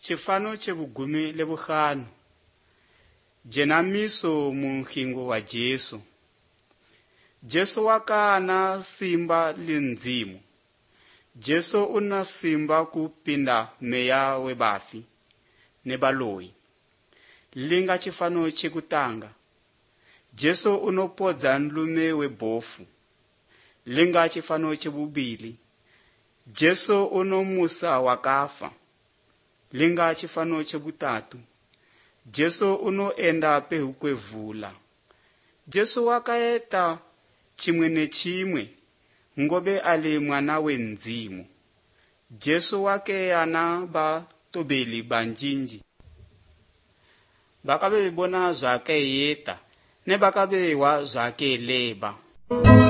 chifano chebugumi lebukhano, jenamiso muhingo wa Jesu. Jesu wakana simba linzimu. Jesu una simba kupinda meya webafi ne baloi. Linga chifano chekutanga. Jesu unopodza nlume webofu. Linga chifano chebubili. Jesu unomusa wakafa. Linga chifano chebutatu. Jesu unoenda pehukwevula. Jesu wakaeta chimwe ne chimwe, ngobe ali mwana wenzimu. Jesu wake ana ba tobeli banjinji. Bakabe bona zake yeta, ne bakabe wa zake leba.